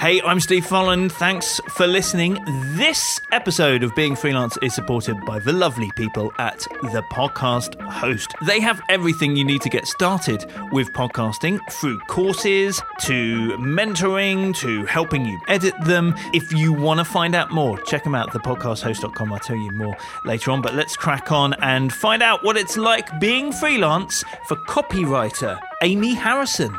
Hey, I'm Steve Folland. Thanks for listening. This episode of Being Freelance is supported by the lovely people at The Podcast Host. They have everything you need to get started with podcasting, through courses to mentoring to helping you edit them. If you want to find out more, check them out, thepodcasthost.com. I'll tell you more later on, but let's crack on and find out what it's like being freelance for copywriter Amy Harrison.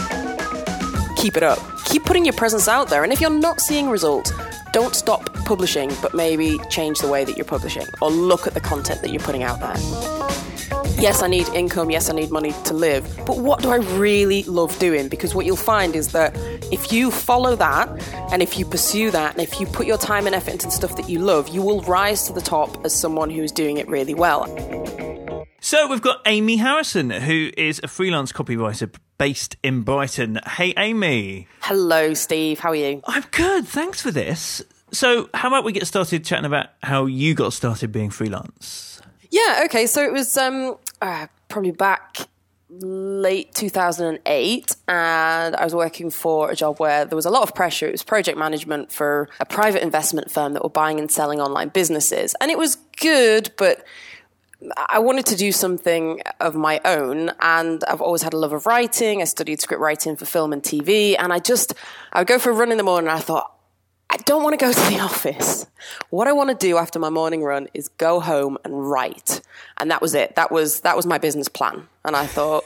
Keep it up. Keep putting your presence out there. And if you're not seeing results, don't stop publishing, but maybe change the way that you're publishing or look at the content that you're putting out there. Yes, I need income. Yes, I need money to live. But what do I really love doing? Because what you'll find is that if you follow that and if you pursue that and if you put your time and effort into the stuff that you love, you will rise to the top as someone who's doing it really well. So we've got Amy Harrison, who is a freelance copywriter based in Brighton. Hey, Amy. Hello, Steve. How are you? I'm good. Thanks for this. So how about we get started chatting about how you got started being freelance? Yeah, okay. So it was probably back late 2008, and I was working for a job where there was a lot of pressure. It was project management for a private investment firm that were buying and selling online businesses. And it was good, but I wanted to do something of my own, and I've always had a love of writing. I studied script writing for film and TV, and I would go for a run in the morning, and I thought, I don't want to go to the office. What I want to do after my morning run is go home and write. And that was it. That was my business plan. And I thought,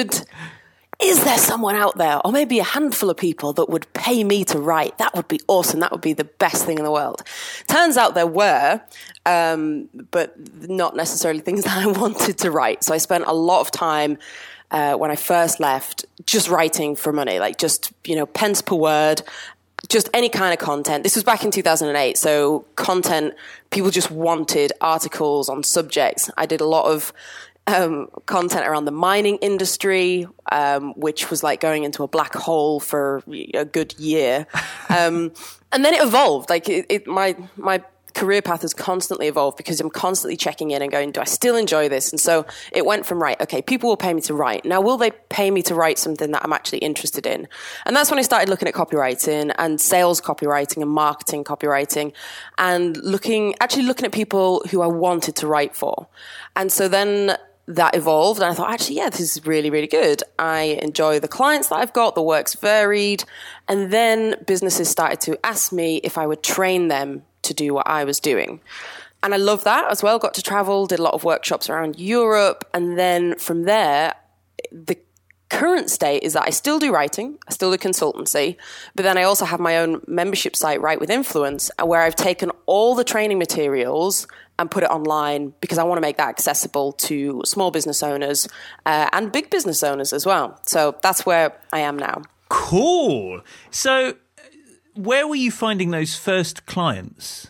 is there someone out there, or maybe a handful of people that would pay me to write? That would be awesome. That would be the best thing in the world. Turns out there were, but not necessarily things that I wanted to write. So I spent a lot of time when I first left just writing for money, like just, pence per word, just any kind of content. This was back in 2008. So content, people just wanted articles on subjects. I did a lot of content around the mining industry, which was like going into a black hole for a good year. And then it evolved. Like my career path has constantly evolved because I'm constantly checking in and going, do I still enjoy this? And so it went from, right, okay, people will pay me to write. Now, will they pay me to write something that I'm actually interested in? And that's when I started looking at copywriting and sales copywriting and marketing copywriting and looking at people who I wanted to write for. And so then that evolved, and I thought, actually, yeah, this is really, really good. I enjoy the clients that I've got, the work's varied. And then businesses started to ask me if I would train them to do what I was doing. And I love that as well. Got to travel, did a lot of workshops around Europe. And then from there, the current state is that I still do writing, I still do consultancy, but then I also have my own membership site, Write with Influence, where I've taken all the training materials and put it online because I want to make that accessible to small business owners and big business owners as well. So that's where I am now. Cool. So where were you finding those first clients?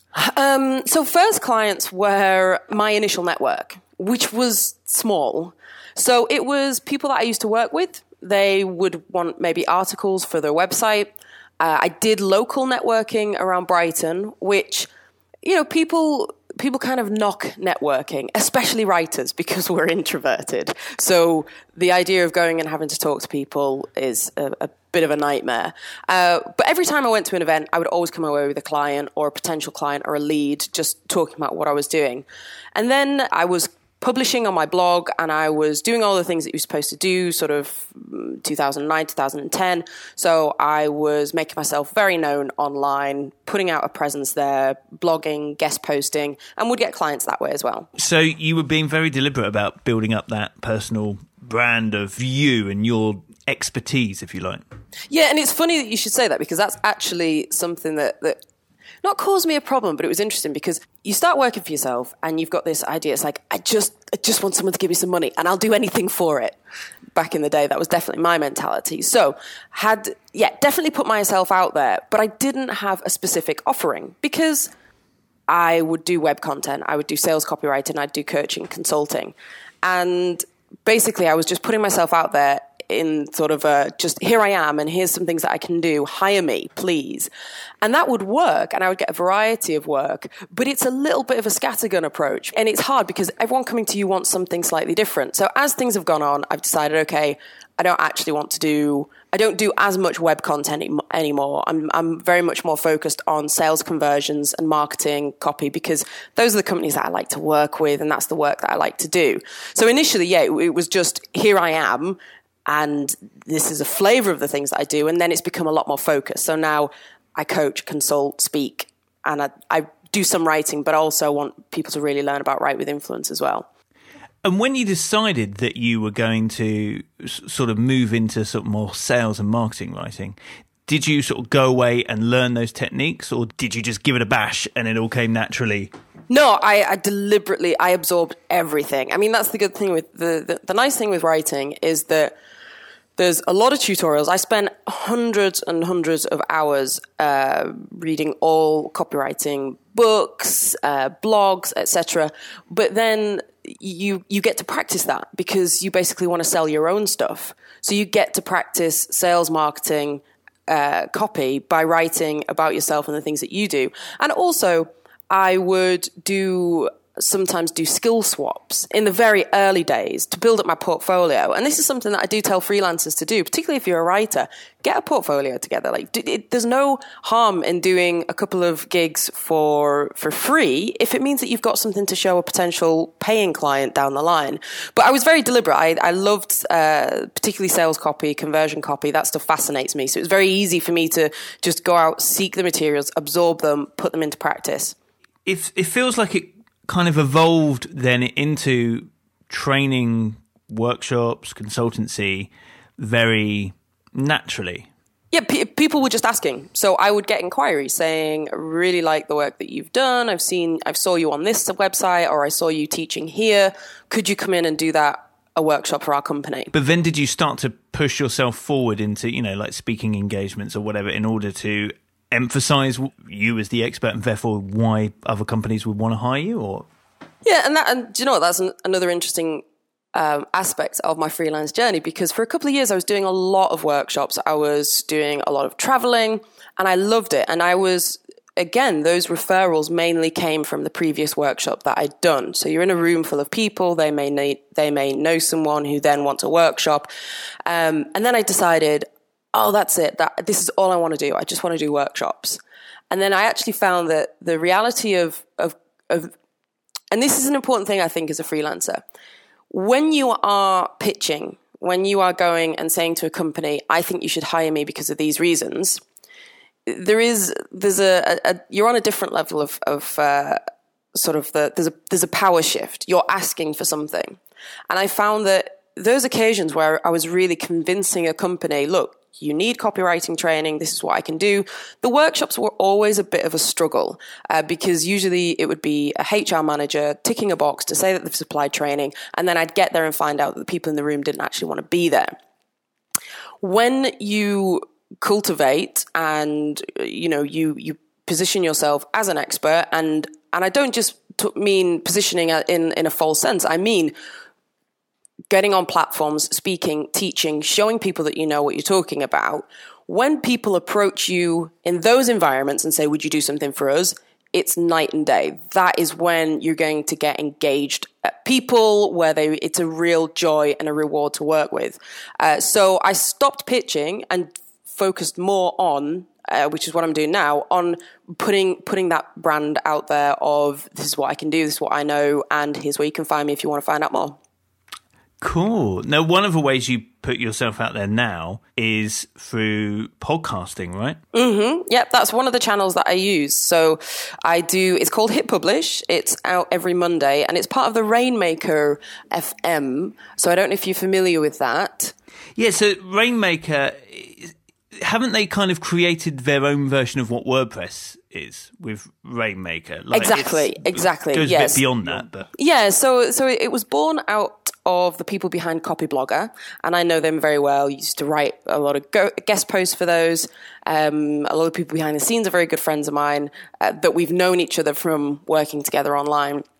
So first clients were my initial network, which was small. So it was people that I used to work with. They would want maybe articles for their website. I did local networking around Brighton, which, people kind of knock networking, especially writers, because we're introverted. So the idea of going and having to talk to people is a bit of a nightmare. But every time I went to an event, I would always come away with a client or a potential client or a lead, just talking about what I was doing. And then I was publishing on my blog, and I was doing all the things that you're supposed to do, sort of 2009, 2010. So I was making myself very known online, putting out a presence there, blogging, guest posting, and would get clients that way as well. So you were being very deliberate about building up that personal brand of you and your expertise, if you like. Yeah, and it's funny that you should say that, because that's actually something that not caused me a problem, but it was interesting because you start working for yourself and you've got this idea. It's like, I just want someone to give me some money and I'll do anything for it. Back in the day, that was definitely my mentality. So definitely put myself out there, but I didn't have a specific offering because I would do web content, I would do sales copywriting, I'd do coaching, consulting. And basically I was just putting myself out there in sort of a just here I am and here's some things that I can do, hire me, please. And that would work and I would get a variety of work, but it's a little bit of a scattergun approach. And it's hard because everyone coming to you wants something slightly different. So as things have gone on, I've decided, okay, I don't do as much web content anymore. I'm very much more focused on sales conversions and marketing copy because those are the companies that I like to work with and that's the work that I like to do. So initially, yeah, it was just here I am and this is a flavor of the things that I do. And then it's become a lot more focused. So now I coach, consult, speak, and I do some writing, but I also want people to really learn about Write with Influence as well. And when you decided that you were going to sort of move into sort of more sales and marketing writing, did you sort of go away and learn those techniques, or did you just give it a bash and it all came naturally? No, I deliberately, I absorbed everything. I mean, that's the good thing with the nice thing with writing is that there's a lot of tutorials. I spent hundreds and hundreds of hours reading all copywriting books, blogs, etc. But then you get to practice that because you basically want to sell your own stuff. So you get to practice sales, marketing, copy by writing about yourself and the things that you do. And also, I would sometimes do skill swaps in the very early days to build up my portfolio. And this is something that I do tell freelancers to do, particularly if you're a writer. Get a portfolio together. There's no harm in doing a couple of gigs for free if it means that you've got something to show a potential paying client down the line. But I was very deliberate. I loved particularly sales copy, conversion copy. That stuff fascinates me. So it was very easy for me to just go out, seek the materials, absorb them, put them into practice. It feels like it kind of evolved then into training, workshops, consultancy very naturally. Yeah, people were just asking. So I would get inquiries saying, I really like the work that you've done. I saw you on this website, or I saw you teaching here. Could you come in and do a workshop for our company? But then did you start to push yourself forward into, like speaking engagements or whatever in order to emphasize you as the expert and therefore why other companies would want to hire you? Or yeah, and do you know what, that's another interesting aspect of my freelance journey, because for a couple of years I was doing a lot of workshops, I was doing a lot of traveling, and I loved it. And I was, again, those referrals mainly came from the previous workshop that I'd done. So you're in a room full of people, they may know someone who then wants a workshop, and then I decided, oh, that's it. This is all I want to do. I just want to do workshops. And then I actually found that the reality of, and this is an important thing I think as a freelancer, when you are pitching, when you are going and saying to a company, I think you should hire me because of these reasons, there's you're on a different level of there's a power shift. You're asking for something. And I found that those occasions where I was really convincing a company, look, you need copywriting training, this is what I can do. The workshops were always a bit of a struggle because usually it would be a HR manager ticking a box to say that they've supplied training, and then I'd get there and find out that the people in the room didn't actually want to be there. When you cultivate and you position yourself as an expert, and I don't just mean positioning in a false sense, I mean getting on platforms, speaking, teaching, showing people that you know what you're talking about. When people approach you in those environments and say, would you do something for us? It's night and day. That is when you're going to get engaged people where it's a real joy and a reward to work with. So I stopped pitching and focused more on, which is what I'm doing now, on putting that brand out there of this is what I can do, this is what I know, and here's where you can find me if you want to find out more. Cool. Now, one of the ways you put yourself out there now is through podcasting, right? Mm-hmm. Yep, that's one of the channels that I use. So it's called Hit Publish. It's out every Monday, and it's part of the Rainmaker FM. So I don't know if you're familiar with that. Yeah, so Rainmaker, haven't they kind of created their own version of what WordPress is with Rainmaker? Exactly. It goes a bit beyond that. But. Yeah, so it was born out of the people behind Copyblogger, and I know them very well. I used to write a lot of guest posts for those. A lot of people behind the scenes are very good friends of mine that we've known each other from working together online.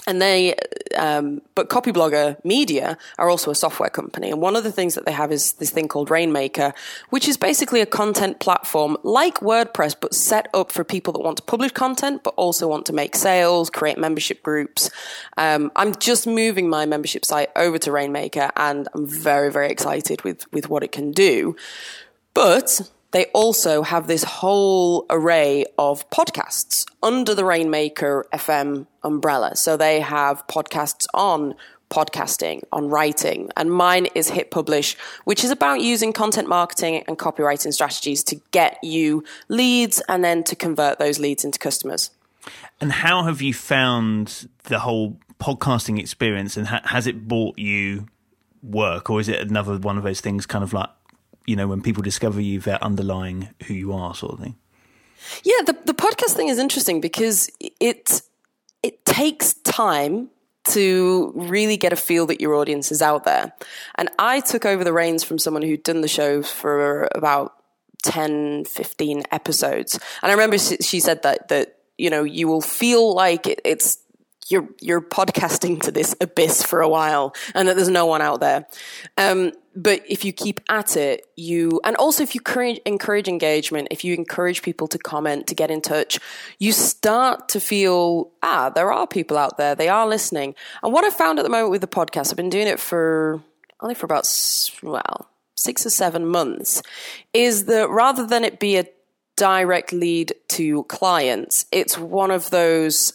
And but Copyblogger Media are also a software company. And one of the things that they have is this thing called Rainmaker, which is basically a content platform like WordPress, but set up for people that want to publish content, but also want to make sales, create membership groups. I'm just moving my membership site over to Rainmaker, and I'm very, very excited with what it can do. But they also have this whole array of podcasts under the Rainmaker FM umbrella. So they have podcasts on podcasting, on writing, and mine is Hit Publish, which is about using content marketing and copywriting strategies to get you leads and then to convert those leads into customers. And how have you found the whole podcasting experience, and has it brought you work, or is it another one of those things kind of like, you know, when people discover you, they're underlying who you are, sort of thing? Yeah, the podcast thing is interesting because it takes time to really get a feel that your audience is out there. And I took over the reins from someone who'd done the show for about 10, 15 episodes. And I remember she said that you know, you will feel like it's you're podcasting to this abyss for a while and that there's no one out there. But if you keep at it, and also if you encourage engagement, if you encourage people to comment, to get in touch, you start to feel, there are people out there, they are listening. And what I found at the moment with the podcast, I've been doing it only for about, 6 or 7 months, is that rather than it be a direct lead to clients, it's one of those,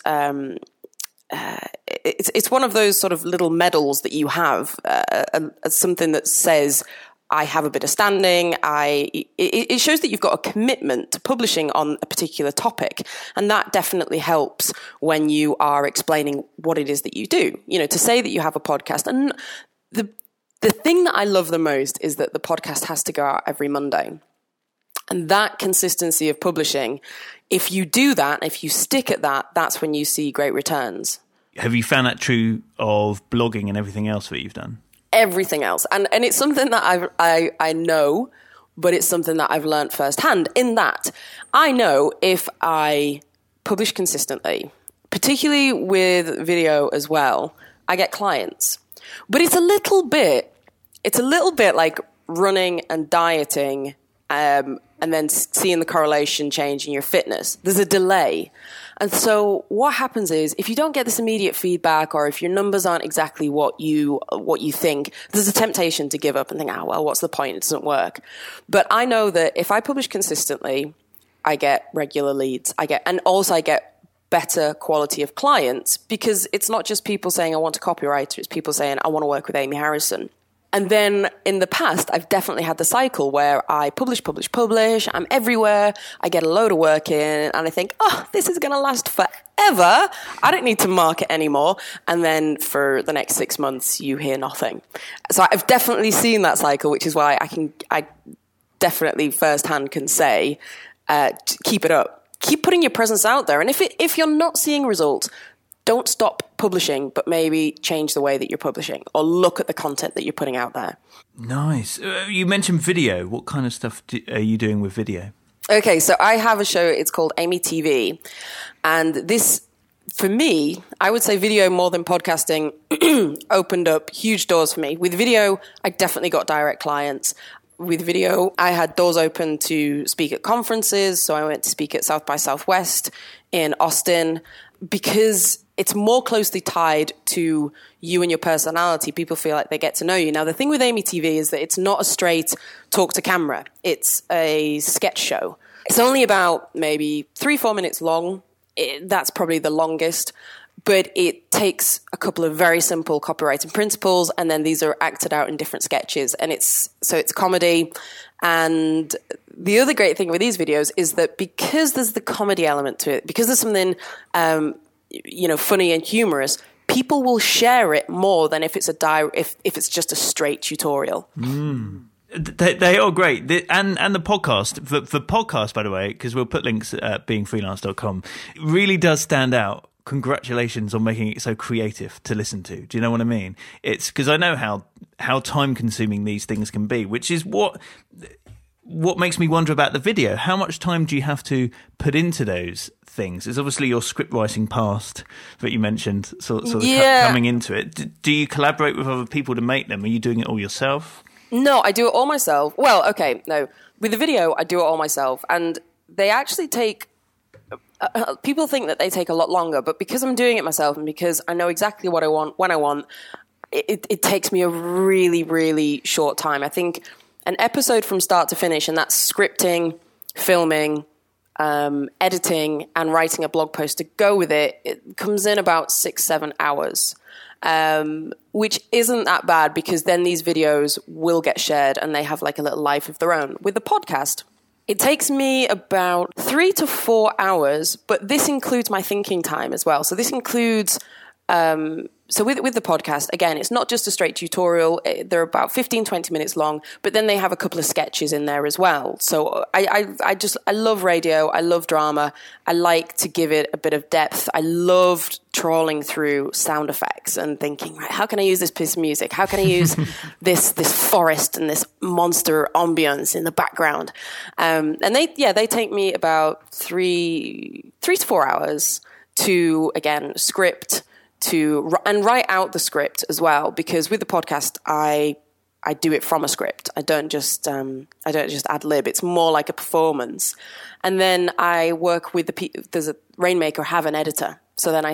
it's one of those sort of little medals that you have, something that says, I have a bit of standing. It shows that you've got a commitment to publishing on a particular topic. And that definitely helps when you are explaining what it is that you do. You know, to say that you have a podcast. And the thing that I love the most is that the podcast has to go out every Monday. And that consistency of publishing, if you do that, if you stick at that, that's when you see great returns. Have you found that true of blogging and everything else that you've done? Everything else. And it's something that I know, but it's something that I've learned firsthand, in that I know if I publish consistently, particularly with video as well, I get clients. But it's a little bit like running and dieting, and then seeing the correlation change in your fitness. There's a delay. And so what happens is, if you don't get this immediate feedback, or if your numbers aren't exactly what you think, there's a temptation to give up and think, well, what's the point? It doesn't work. But I know that if I publish consistently, I get regular leads. I get better quality of clients, because it's not just people saying, I want a copywriter. It's people saying, I want to work with Amy Harrison. And then in the past, I've definitely had the cycle where I publish. I'm everywhere. I get a load of work in and I think, this is going to last forever. I don't need to market anymore. And then for the next 6 months, you hear nothing. So I've definitely seen that cycle, which is why I definitely firsthand can say, keep it up. Keep putting your presence out there. And if you're not seeing results, don't stop publishing, but maybe change the way that you're publishing, or look at the content that you're putting out there. Nice. You mentioned video. What kind of stuff are you doing with video? Okay, so I have a show. It's called Amy TV. And this, for me, I would say video more than podcasting opened up huge doors for me. With video, I definitely got direct clients. With video, I had doors open to speak at conferences. So I went to speak at South by Southwest in Austin, because it's more closely tied to you and your personality. People feel like they get to know you. Now, the thing with Amy TV is that it's not a straight talk to camera. It's a sketch show. It's only about maybe 3-4 minutes long. That's probably the longest. But it takes a couple of very simple copywriting principles, and then these are acted out in different sketches. And it's comedy. And the other great thing with these videos is that because there's the comedy element to it, because there's something, funny and humorous, people will share it more than if it's if it's just a straight tutorial. They are great. And the podcast, the podcast, by the way, because we'll put links at beingfreelance.com, really does stand out. Congratulations on making it so creative to listen to. Do you know what I mean? It's because I know how time consuming these things can be, which is what what makes me wonder about the video, how much time do you have to put into those things? It's obviously your script writing past that you mentioned, sort of coming into it. Do you collaborate with other people to make them? Are you doing it all yourself? No, I do it all myself. Well, okay, no. With the video, I do it all myself. And they actually take... people think that they take a lot longer, but because I'm doing it myself and because I know exactly what I want, when I want, it takes me a really, really short time. I think an episode from start to finish, and that's scripting, filming, editing, and writing a blog post to go with it, it comes in about 6-7 hours. Which isn't that bad because then these videos will get shared and they have like a little life of their own. With the podcast, it takes me about 3 to 4 hours, but this includes my thinking time as well. So this includes, so with the podcast, again, it's not just a straight tutorial. They're about 15, 20 minutes long, but then they have a couple of sketches in there as well. So I love radio. I love drama. I like to give it a bit of depth. I loved trawling through sound effects and thinking, right, how can I use this piece of music? How can I use this forest and this monster ambience in the background? And they take me about 3 to 4 hours to, again, script, and write out the script as well, because with the podcast I do it from a script. I don't just ad lib. It's more like a performance. And then I work with there's a Rainmaker have an editor. So then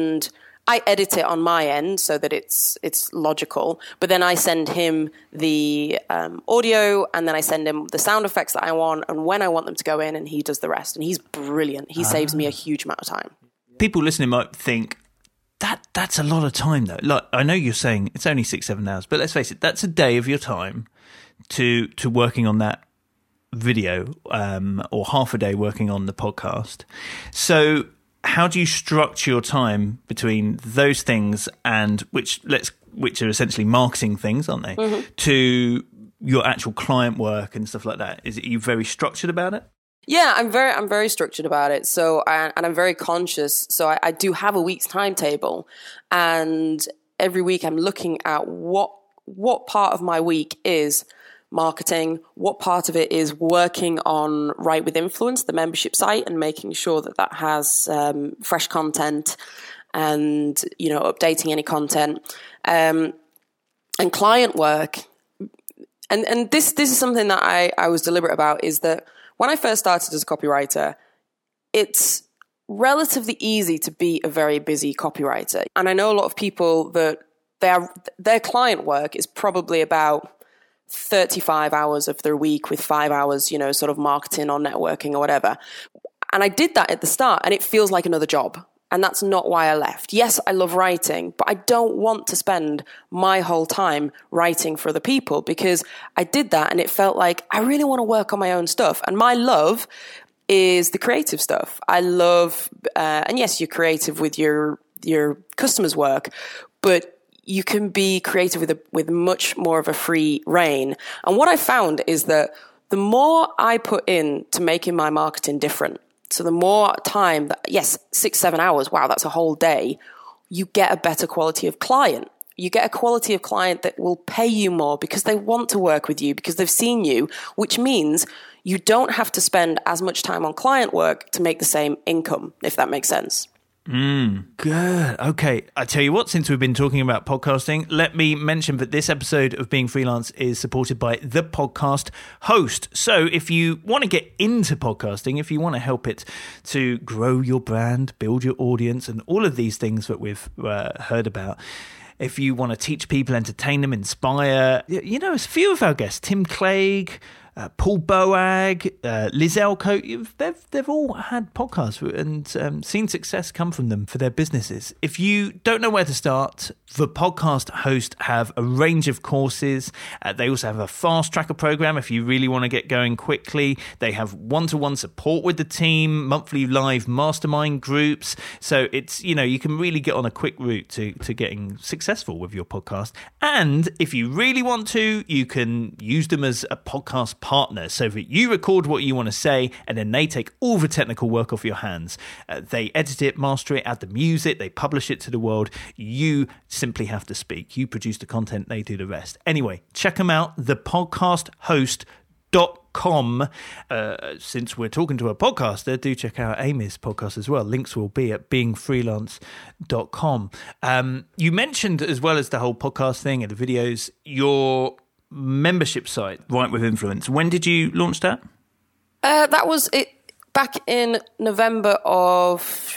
I edit it on my end so that it's logical, but then I send him the audio, and then I send him the sound effects that I want and when I want them to go in, and he does the rest. And he's brilliant. He saves me a huge amount of time. People listening might think, that's a lot of time, though. Like, I know you're saying it's only 6-7 hours, but let's face it, that's a day of your time to working on that video, or half a day working on the podcast. So how do you structure your time between those things and which are essentially marketing things, aren't they? Mm-hmm. To your actual client work and stuff like that? Are you very structured about it? Yeah, I'm very structured about it. So, and I'm very conscious. So I do have a week's timetable, and every week I'm looking at what part of my week is marketing, what part of it is working on Write with Influence, the membership site, and making sure that has fresh content and, updating any content, and client work. And this is something that I was deliberate about, is that when I first started as a copywriter, it's relatively easy to be a very busy copywriter. And I know a lot of people that their client work is probably about 35 hours of their week, with 5 hours, sort of marketing or networking or whatever. And I did that at the start, and it feels like another job. And that's not why I left. Yes, I love writing, but I don't want to spend my whole time writing for other people, because I did that and it felt like I really want to work on my own stuff. And my love is the creative stuff. I love, and yes, you're creative with your customers' work, but you can be creative with much more of a free reign. And what I found is that the more I put in to making my marketing different, so the more time, 6-7 hours, wow, that's a whole day, you get a better quality of client. You get a quality of client that will pay you more because they want to work with you, because they've seen you, which means you don't have to spend as much time on client work to make the same income, if that makes sense. Good. Okay. I tell you what, since we've been talking about podcasting, let me mention that this episode of Being Freelance is supported by The Podcast Host. So if you want to get into podcasting, if you want to help it to grow your brand, build your audience, and all of these things that we've heard about, if you want to teach people, entertain them, inspire, a few of our guests, Tim Clegg, Paul Boag, Liz Elko, they've all had podcasts and seen success come from them for their businesses. If you don't know where to start, The Podcast Host have a range of courses. They also have a fast tracker program if you really want to get going quickly. They have one-to-one support with the team, monthly live mastermind groups. So it's, you can really get on a quick route to getting successful with your podcast. And if you really want to, you can use them as a podcast partner, so that you record what you want to say and then they take all the technical work off your hands. They edit it, master it, add the music, they publish it to the world. You simply have to speak. You produce the content, they do the rest. Anyway, check them out, thepodcasthost.com. com. Since we're talking to a podcaster, do check out Amy's podcast as well. Links will be at beingfreelance.com. You mentioned, as well as the whole podcast thing and the videos, your membership site, Write With Influence. When did you launch that? That was it back in November of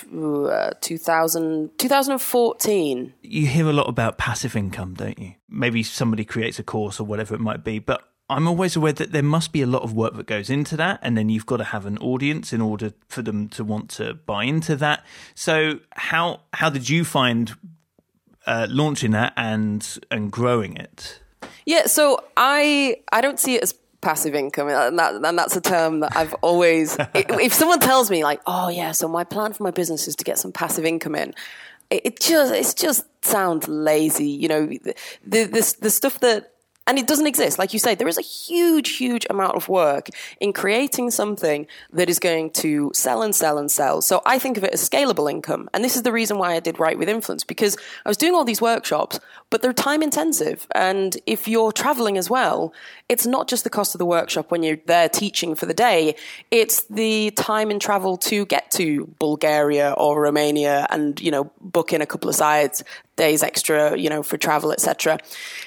2014. You hear a lot about passive income, don't you? Maybe somebody creates a course or whatever it might be, but I'm always aware that there must be a lot of work that goes into that, and then you've got to have an audience in order for them to want to buy into that. So how did you find launching that and growing it? Yeah, so I don't see it as passive income, and that's a term that I've always. If someone tells me like, "Oh yeah, so my plan for my business is to get some passive income in," it just sounds lazy, you know. The stuff that. And it doesn't exist. Like you say, there is a huge amount of work in creating something that is going to sell and sell and sell. So I think of it as scalable income. And this is the reason why I did Write With Influence, because I was doing all these workshops, but they're time intensive. And if you're traveling as well, it's not just the cost of the workshop when you're there teaching for the day. It's the time and travel to get to Bulgaria or Romania and, you know, book in a couple of days extra, you know, for travel, etc.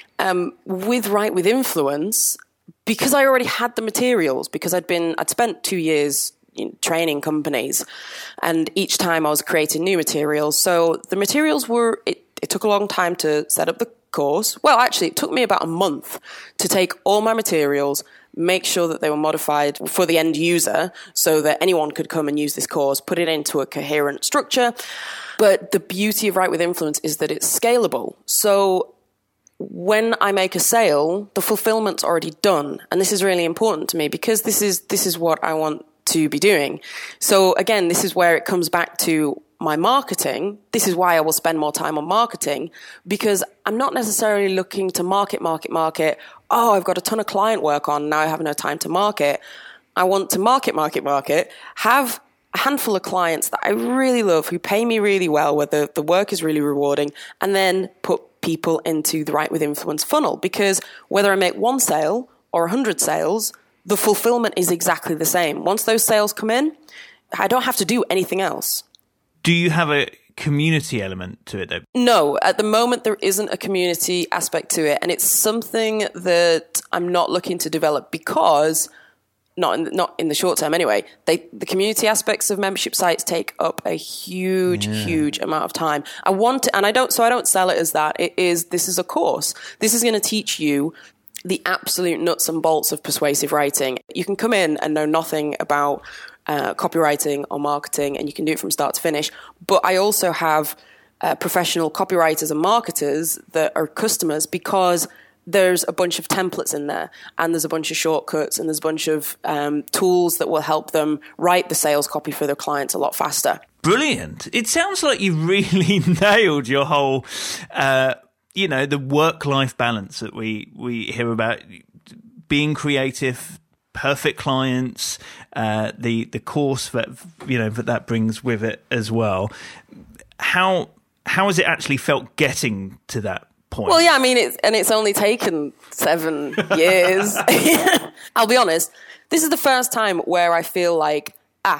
With Write With Influence, because I already had the materials, because I'd spent 2 years training companies, and each time I was creating new materials. So the materials it took a long time to set up the course. Well, actually, it took me about a month to take all my materials, make sure that they were modified for the end user so that anyone could come and use this course, put it into a coherent structure. But the beauty of Write With Influence is that it's scalable. So when I make a sale, the fulfillment's already done. And this is really important to me because this is what I want to be doing. So again, this is where it comes back to my marketing. This is why I will spend more time on marketing, because I'm not necessarily looking to market. Oh, I've got a ton of client work on. Now I have no time to market. I want to market, have a handful of clients that I really love, who pay me really well, where the work is really rewarding, and then put people into the Write With Influence funnel. Because whether I make one sale or 100 sales, the fulfillment is exactly the same. Once those sales come in, I don't have to do anything else. Do you have a community element to it though? No, at the moment there isn't a community aspect to it, and it's something that I'm not looking to develop because not in the short term anyway. The community aspects of membership sites take up a huge amount of time. I don't sell it as that. This is a course. This is going to teach you the absolute nuts and bolts of persuasive writing. You can come in and know nothing about copywriting or marketing, and you can do it from start to finish. But I also have professional copywriters and marketers that are customers, because there's a bunch of templates in there, and there's a bunch of shortcuts, and there's a bunch of tools that will help them write the sales copy for their clients a lot faster. Brilliant. It sounds like you really nailed your whole, the work-life balance that we hear about, being creative, perfect clients, the course that brings with it as well. How has it actually felt getting to that point? Well, yeah, I mean, it's only taken 7 years. I'll be honest, this is the first time where I feel like,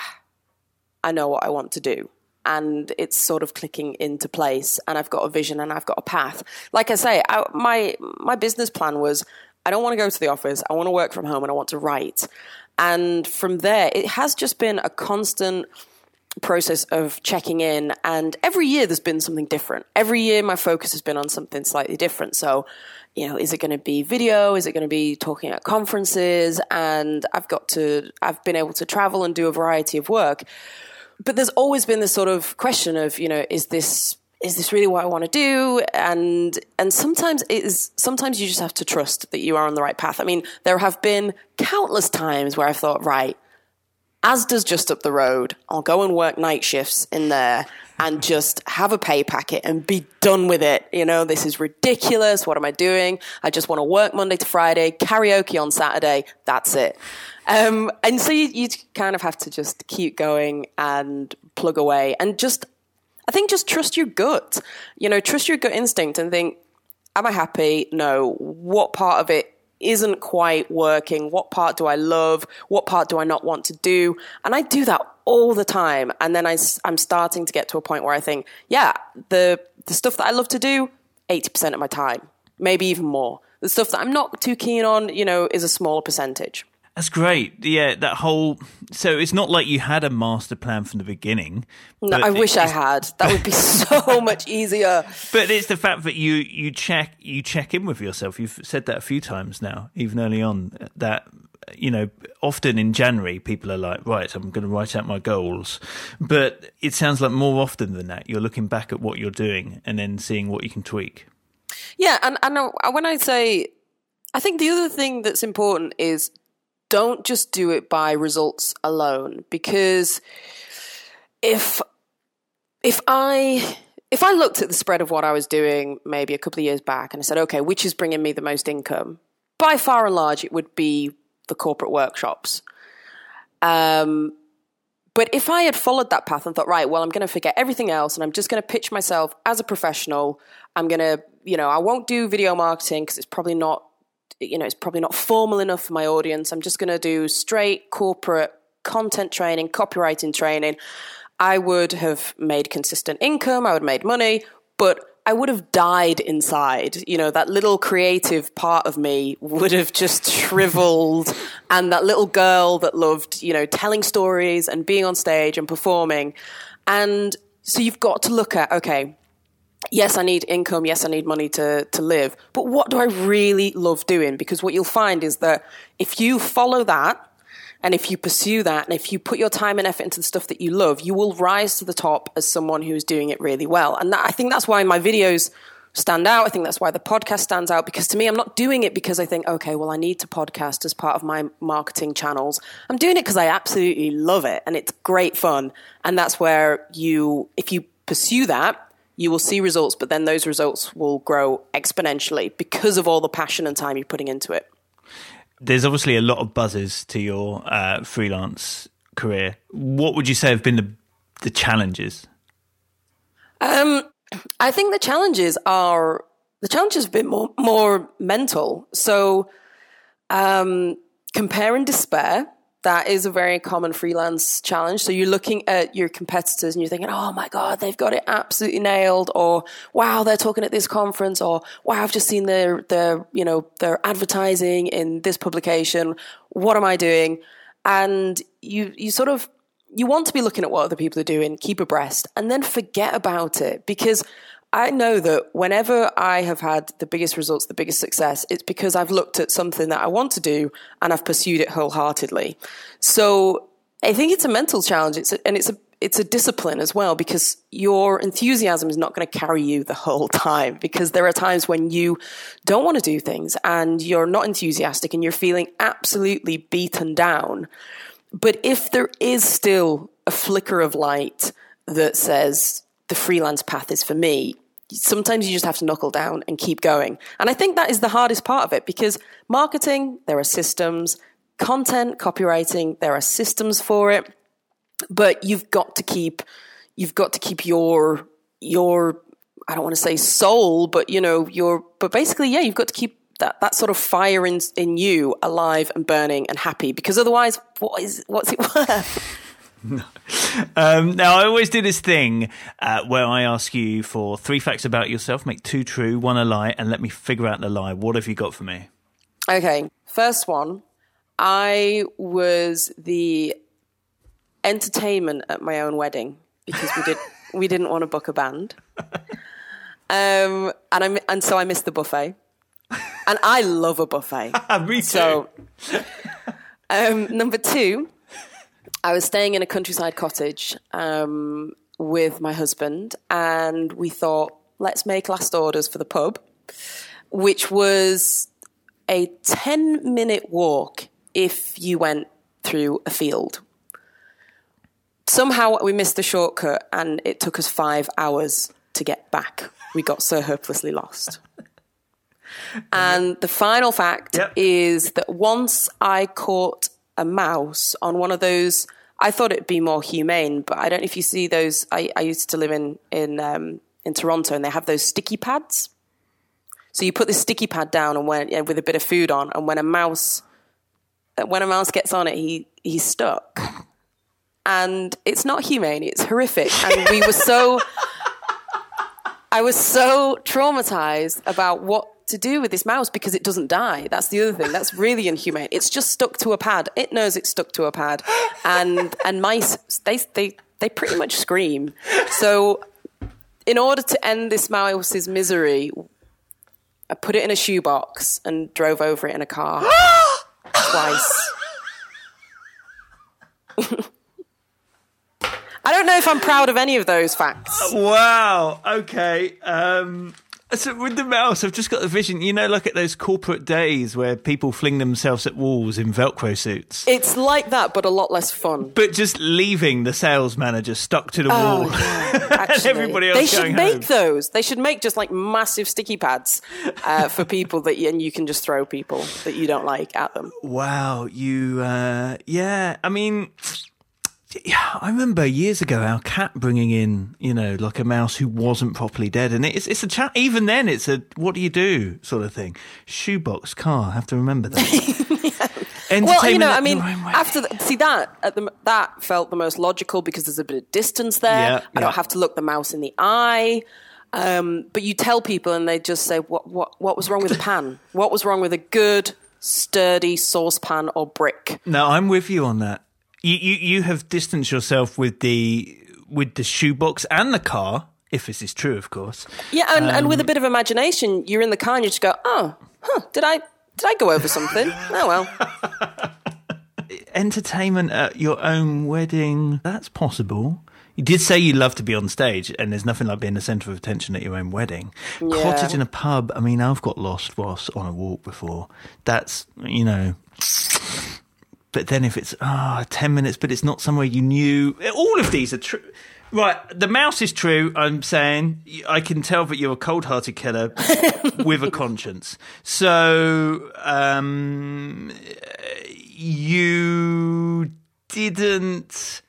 I know what I want to do. And it's sort of clicking into place, and I've got a vision and I've got a path. Like I say, my business plan was, I don't want to go to the office. I want to work from home, and I want to write. And from there, it has just been a constant process of checking in, and every year there's been something different. Every year my focus has been on something slightly different. So, is it going to be video? Is it going to be talking at conferences? And I've been able to travel and do a variety of work. But there's always been this sort of question of, is this really what I want to do? And sometimes you just have to trust that you are on the right path. I mean, there have been countless times where I've thought, right, Asda's just up the road. I'll go and work night shifts in there and just have a pay packet and be done with it. This is ridiculous. What am I doing? I just want to work Monday to Friday, karaoke on Saturday. That's it. And so you kind of have to just keep going and plug away, and just trust your gut. Trust your gut instinct and think, am I happy? No. What part of it isn't quite working? What part do I love? What part do I not want to do? And I do that all the time. And then I'm starting to get to a point where I think, yeah, the stuff that I love to do, 80% of my time, maybe even more. The stuff that I'm not too keen on, is a smaller percentage. That's great. Yeah, so it's not like you had a master plan from the beginning. No, I wish I had. That would be so much easier. But it's the fact that you check in with yourself. You've said that a few times now, even early on, that, often in January, people are like, right, I'm going to write out my goals. But it sounds like more often than that, you're looking back at what you're doing and then seeing what you can tweak. Yeah, and when I say, I think the other thing that's important is don't just do it by results alone, because if I looked at the spread of what I was doing maybe a couple of years back and I said, okay, which is bringing me the most income? By far and large, it would be the corporate workshops. But if I had followed that path and thought, right, well, I'm going to forget everything else and I'm just going to pitch myself as a professional, I'm going to, I won't do video marketing because it's probably not formal enough for my audience. I'm just going to do straight corporate content training, copywriting training. I would have made consistent income. I would have made money, but I would have died inside. That little creative part of me would have just shriveled. And that little girl that loved, telling stories and being on stage and performing. And so you've got to look at, okay, yes, I need income. Yes, I need money to live. But what do I really love doing? Because what you'll find is that if you follow that and if you pursue that and if you put your time and effort into the stuff that you love, you will rise to the top as someone who's doing it really well. And I think that's why my videos stand out. I think that's why the podcast stands out, because to me, I'm not doing it because I think, okay, well, I need to podcast as part of my marketing channels. I'm doing it because I absolutely love it and it's great fun. And that's where if you pursue that, you will see results, but then those results will grow exponentially because of all the passion and time you're putting into it. There's obviously a lot of buzzes to your freelance career. What would you say have been the challenges? I think the challenges have been more mental. So compare and despair. That is a very common freelance challenge. So you're looking at your competitors and you're thinking, oh my God, they've got it absolutely nailed. Or, wow, they're talking at this conference. Or, wow, I've just seen their advertising in this publication. What am I doing? And you want to be looking at what other people are doing, keep abreast, and then forget about it. Because I know that whenever I have had the biggest results, the biggest success, it's because I've looked at something that I want to do and I've pursued it wholeheartedly. So I think it's a mental challenge. It's a discipline as well, because your enthusiasm is not going to carry you the whole time, because there are times when you don't want to do things and you're not enthusiastic and you're feeling absolutely beaten down. But if there is still a flicker of light that says the freelance path is for me, sometimes you just have to knuckle down and keep going. And I think that is the hardest part of it, because marketing, there are systems, content, copywriting, there are systems for it, but you've got to keep your I don't want to say soul, but but basically, yeah, you've got to keep that sort of fire in you alive and burning and happy, because otherwise, what's it worth? Now, I always do this thing where I ask you for 3 facts about yourself, make 2 true, 1 a lie, and let me figure out the lie. What have you got for me? Okay, first one. I was the entertainment at my own wedding because we didn't want to book a band, and so I missed the buffet, and I love a buffet. Me too. So, number 2. I was staying in a countryside cottage with my husband, and we thought, let's make last orders for the pub, which was a 10-minute walk if you went through a field. Somehow we missed the shortcut, and it took us 5 hours to get back. We got so hopelessly lost. And the final fact is that once I caught a mouse on one of those, I thought it'd be more humane, but I don't know if you see those. I used to live in Toronto, and they have those sticky pads. So you put this sticky pad down and with a bit of food on, and when a mouse gets on it, he's stuck. And it's not humane, it's horrific. And I was so traumatized about what to do with this mouse because it doesn't die. That's the other thing. That's really inhumane. It's just stuck to a pad. It knows it's stuck to a pad. And mice, they pretty much scream. So in order to end this mouse's misery, I put it in a shoebox and drove over it in a car twice. I don't know if I'm proud of any of those facts. Wow. Okay. So with the mouse, I've just got the vision, like at those corporate days where people fling themselves at walls in Velcro suits. It's like that, but a lot less fun. But just leaving the sales manager stuck to the wall. Yeah, actually, and everybody else they should going make home. those. They should make just like massive sticky pads for people and you can just throw people that you don't like at them. Wow. Yeah. I mean... Yeah, I remember years ago our cat bringing in, like a mouse who wasn't properly dead. And it's a chat. Even then, it's a what do you do sort of thing. Shoebox car. I have to remember that. Yeah. Well, after that felt the most logical because there's a bit of distance there. Yeah, I don't have to look the mouse in the eye. But you tell people and they just say, what was wrong with the pan? What was wrong with a good, sturdy saucepan or brick? No, I'm with you on that. You have distanced yourself with the shoebox and the car, if this is true, of course. Yeah, and with a bit of imagination, you're in the car and you just go, did I go over something? Oh, well. Entertainment at your own wedding, that's possible. You did say you love to be on stage, and there's nothing like being the centre of attention at your own wedding. Yeah. Cottage in a pub, I mean, I've got lost whilst on a walk before. That's, But then if it's 10 minutes, but it's not somewhere you knew. All of these are true. Right, the mouse is true, I'm saying. I can tell that you're a cold-hearted killer with a conscience. So, you didn't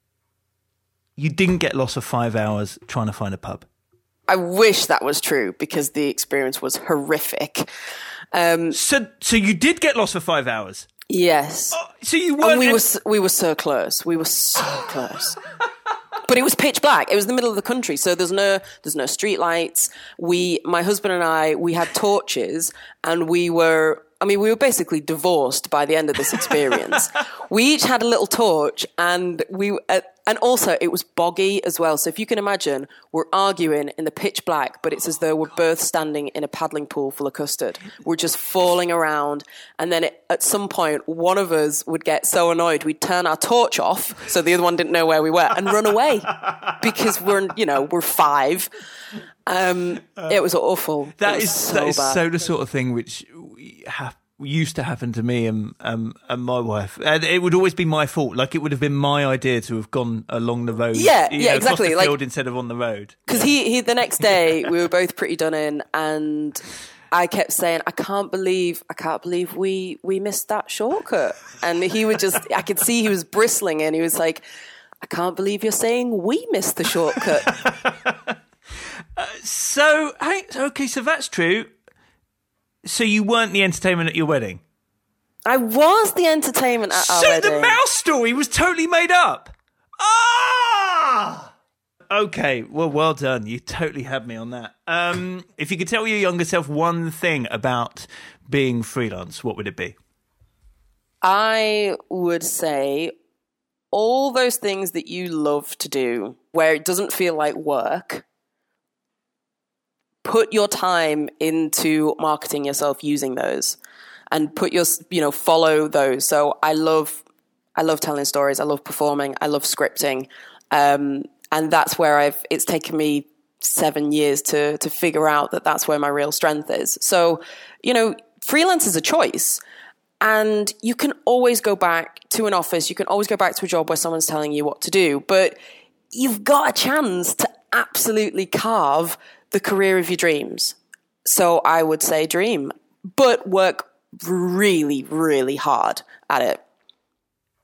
get lost for 5 hours trying to find a pub? I wish that was true because the experience was horrific. So you did get lost for 5 hours? Yes. Oh, so you weren't... And we were so close. We were so close. But it was pitch black. It was the middle of the country, so there's no street lights. My husband and I, we had torches, and we were basically divorced by the end of this experience. We each had a little torch, and and also it was boggy as well. So if you can imagine, we're arguing in the pitch black, but it's as though we're both standing in a paddling pool full of custard. We're just falling around, and then at some point, one of us would get so annoyed we'd turn our torch off, so the other one didn't know where we were, and run away because we're five. It was awful. That is so the sort of thing which used to happen to me and my wife, and it would always be my fault. Like, it would have been my idea to have gone along the road, exactly, across the field instead of on the road. Because he the next day we were both pretty done in, and I kept saying, I can't believe we missed that shortcut, and he would just, I could see he was bristling, and he was like, I can't believe you're saying we missed the shortcut. So that's true. So you weren't the entertainment at your wedding? I was the entertainment at our wedding. So the mouse story was totally made up? Ah! Okay, well done. You totally had me on that. If you could tell your younger self one thing about being freelance, what would it be? I would say all those things that you love to do, where it doesn't feel like work, put your time into marketing yourself using those, and follow those. So I love telling stories. I love performing. I love scripting. And that's where it's taken me 7 years to figure out that that's where my real strength is. So, freelance is a choice, and you can always go back to an office. You can always go back to a job where someone's telling you what to do, but you've got a chance to absolutely carve the career of your dreams. So I would say dream, but work really, really hard at it.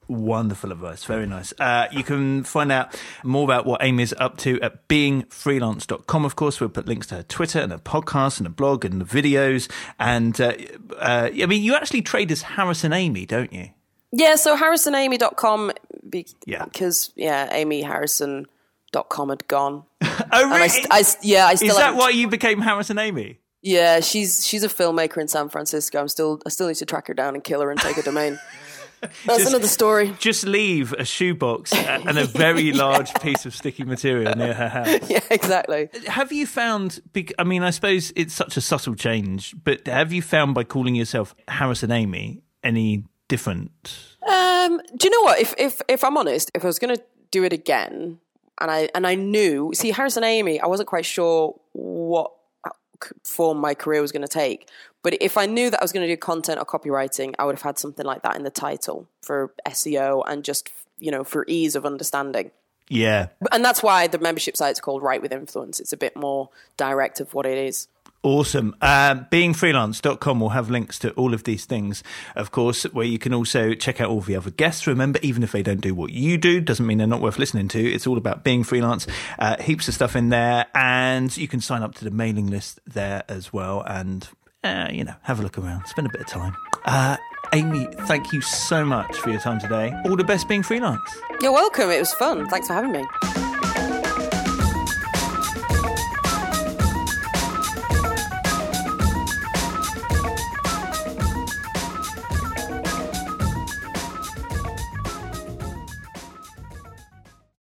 Wonderful advice. Very nice. You can find out more about what Amy is up to at beingfreelance.com. Of course, we'll put links to her Twitter and her podcast and her blog and the videos. And I mean, you actually trade as Harrison Amy, don't you? Yeah, so harrisonamy.com because, Yeah. amyharrison.com had gone. Oh, really? And I still Is that why you became Harrison Amy? Yeah, she's a filmmaker in San Francisco. I still need to track her down and kill her and take her domain. That's another story. Just leave a shoebox and a very large piece of sticky material near her house. Yeah, exactly. Have you found, I mean, I suppose it's such a subtle change, but have you found by calling yourself Harrison Amy any different? Do you know what? If I'm honest, if I was going to do it again, and I knew, see, Harrison Amy, I wasn't quite sure what form my career was going to take. But if I knew that I was going to do content or copywriting, I would have had something like that in the title for SEO and just, for ease of understanding. Yeah. And that's why the membership site's called Write with Influence. It's a bit more direct of what it is. Awesome. Beingfreelance.com will have links to all of these things, of course, where you can also check out all the other guests. Remember, even if they don't do what you do, doesn't mean they're not worth listening to. It's all about being freelance. Heaps of stuff in there. And you can sign up to the mailing list there as well. And, have a look around. Spend a bit of time. Amy, thank you so much for your time today. All the best being freelance. You're welcome. It was fun. Thanks for having me.